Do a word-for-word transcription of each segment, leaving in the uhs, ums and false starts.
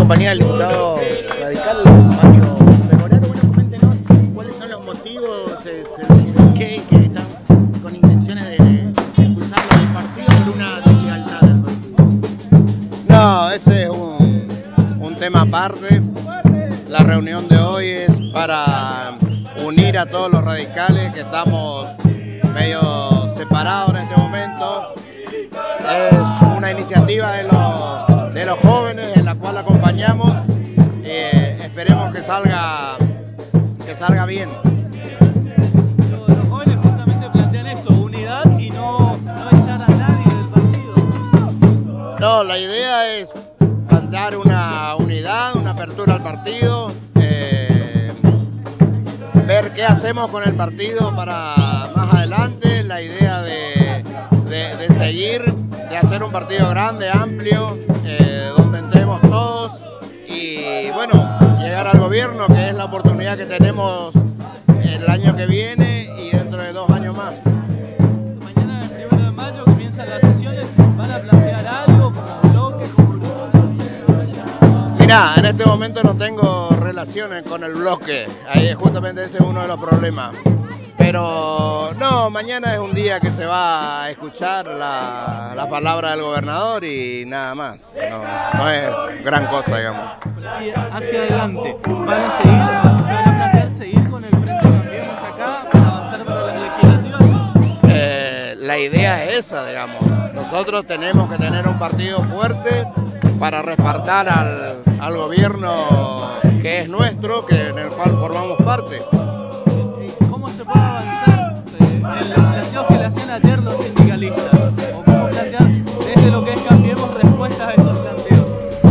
compañía del diputado radical Mario Pegorato. Bueno, coméntenos cuáles son los motivos. Se, se dice que, que están con intenciones de, de expulsarlo del partido por una deslealtad del partido. No, ese es un, un tema aparte. La reunión de hoy es para unir a todos los radicales que estamos medio separados en este momento. Es una iniciativa de los, de los jóvenes en la cual acompañamos. Eh, esperemos que salga, que salga bien. Los, los jóvenes justamente plantean eso, unidad y no, no echar a nadie del partido. No, la idea es plantear una unidad, una apertura al partido, eh, ver qué hacemos con el partido para más adelante, la idea de, de, de seguir, de hacer un partido grande, amplio, eh, donde entremos todos y bueno, llegar al gobierno, que es la oportunidad que tenemos el año que viene y dentro de dos años más. Mañana, el primero de mayo, comienzan las sesiones. ¿Van a plantear algo como bloque, como grupo? Mirá, en este momento no tengo relaciones con el bloque, ahí justamente ese es uno de los problemas. Pero no, mañana es un día que se va a escuchar la, la palabra del gobernador y nada más, no, no es gran cosa, digamos. Y hacia adelante, ¿van a seguir, se van a plantear seguir con el Frente Cambiemos acá para avanzar para las legislativas? Eh, la idea es esa, digamos. Nosotros tenemos que tener un partido fuerte para respaldar al, al gobierno que es nuestro, que en el cual formamos parte. ¿Cómo se puede avanzar en los planteos que le hacían ayer los sindicalistas? ¿O cómo plantear desde lo que es Cambiemos respuestas a esos planteos?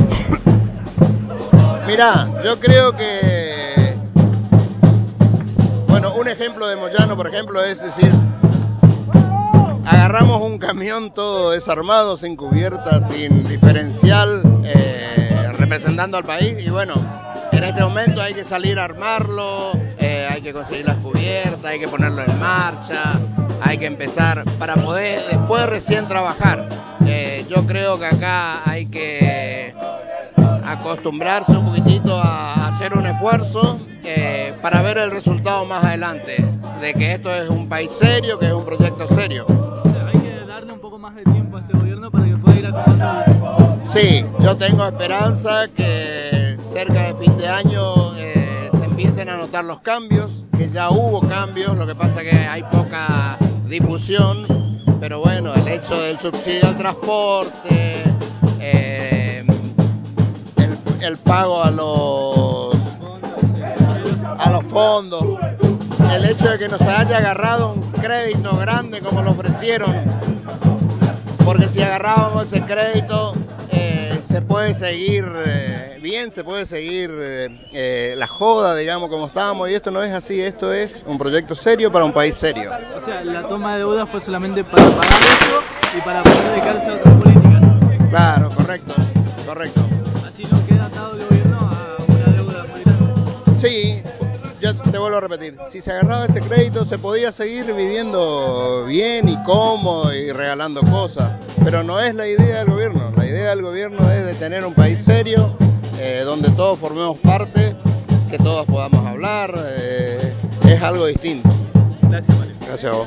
Mirá, yo creo que, bueno, un ejemplo de Moyano, por ejemplo, es decir, agarramos un camión todo desarmado, sin cubierta, sin diferencial, eh, representando al país y bueno, en este momento hay que salir a armarlo, eh, hay que conseguir las cubiertas, hay que ponerlo en marcha, hay que empezar para poder después recién trabajar. Eh, yo creo que acá hay que acostumbrarse un poquitito a hacer un esfuerzo eh, para ver el resultado más adelante, de que esto es un país serio, que es un proyecto serio. Hay que darle un poco más de tiempo a este gobierno para que pueda ir acomodando. Sí, yo tengo esperanza que cerca de fin de año eh, se empiecen a notar los cambios, que ya hubo cambios, lo que pasa que hay poca difusión, pero bueno, el hecho del subsidio al transporte, eh, el, el pago a los, a los fondos, el hecho de que nos haya agarrado un crédito grande como lo ofrecieron, porque si agarrábamos ese crédito eh, se puede seguir eh, bien, se puede seguir eh, eh, la joda, digamos, como estábamos, y esto no es así, esto es un proyecto serio para un país serio. O sea, la toma de deuda fue solamente para pagar eso y para poder dedicarse a otras políticas. Claro, correcto, correcto. Así no queda atado el gobierno a una deuda muy grande. Sí, yo te vuelvo a repetir, si se agarraba ese crédito se podía seguir viviendo bien y cómodo y regalando cosas, pero no es la idea del gobierno. La idea del gobierno es de tener un país serio, eh, donde todos formemos parte, que todos podamos hablar, eh, es algo distinto. Gracias, Mario. Gracias a vos.